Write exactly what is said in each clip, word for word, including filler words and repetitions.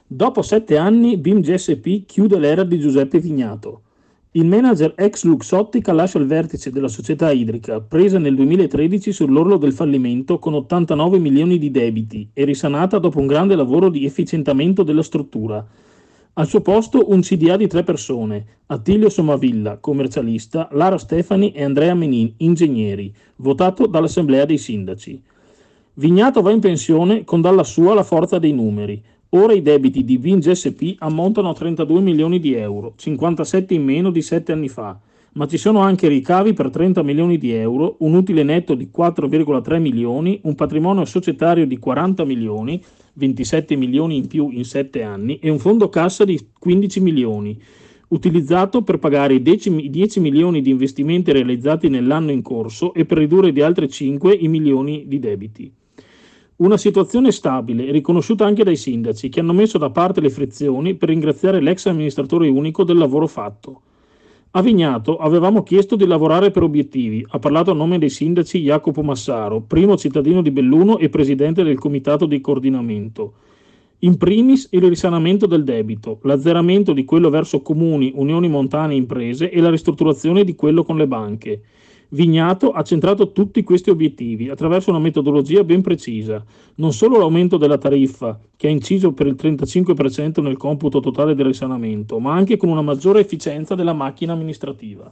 Dopo sette anni, B I M G S P chiude l'era di Giuseppe Vignato. Il manager ex Luxottica lascia il vertice della società idrica, presa nel duemilatredici sull'orlo del fallimento con ottantanove milioni di debiti e risanata dopo un grande lavoro di efficientamento della struttura. Al suo posto un C D A di tre persone: Attilio Somavilla, commercialista, Lara Stefani e Andrea Menin, ingegneri, votato dall'Assemblea dei Sindaci. Vignato va in pensione con dalla sua la forza dei numeri. Ora i debiti di B I M G S P ammontano a trentadue milioni di euro, cinquantasette in meno di sette anni fa, ma ci sono anche ricavi per trenta milioni di euro, un utile netto di quattro virgola tre milioni, un patrimonio societario di quaranta milioni, ventisette milioni in più in sette anni, e un fondo cassa di quindici milioni, utilizzato per pagare i dieci milioni di investimenti realizzati nell'anno in corso e per ridurre di altri cinque i milioni di debiti. Una situazione stabile, riconosciuta anche dai sindaci, che hanno messo da parte le frizioni per ringraziare l'ex amministratore unico del lavoro fatto. A Vignato avevamo chiesto di lavorare per obiettivi, ha parlato a nome dei sindaci Jacopo Massaro, primo cittadino di Belluno e presidente del comitato di coordinamento. In primis il risanamento del debito, l'azzeramento di quello verso comuni, unioni montane e imprese e la ristrutturazione di quello con le banche. Vignato ha centrato tutti questi obiettivi attraverso una metodologia ben precisa, non solo l'aumento della tariffa, che ha inciso per il trentacinque per cento nel computo totale del risanamento, ma anche con una maggiore efficienza della macchina amministrativa.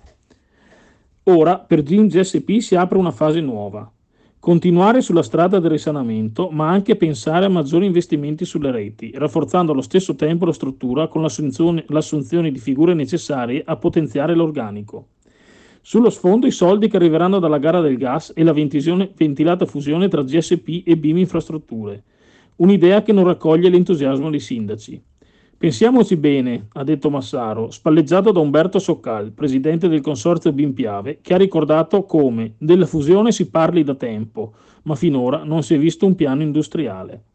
Ora per B I M G S P si apre una fase nuova. Continuare sulla strada del risanamento, ma anche pensare a maggiori investimenti sulle reti, rafforzando allo stesso tempo la struttura con l'assunzione, l'assunzione di figure necessarie a potenziare l'organico. Sullo sfondo i soldi che arriveranno dalla gara del gas e la ventilata fusione tra G S P e B I M Infrastrutture. Un'idea che non raccoglie l'entusiasmo dei sindaci. Pensiamoci bene, ha detto Massaro, spalleggiato da Umberto Soccal, presidente del consorzio B I M Piave, che ha ricordato come della fusione si parli da tempo, ma finora non si è visto un piano industriale.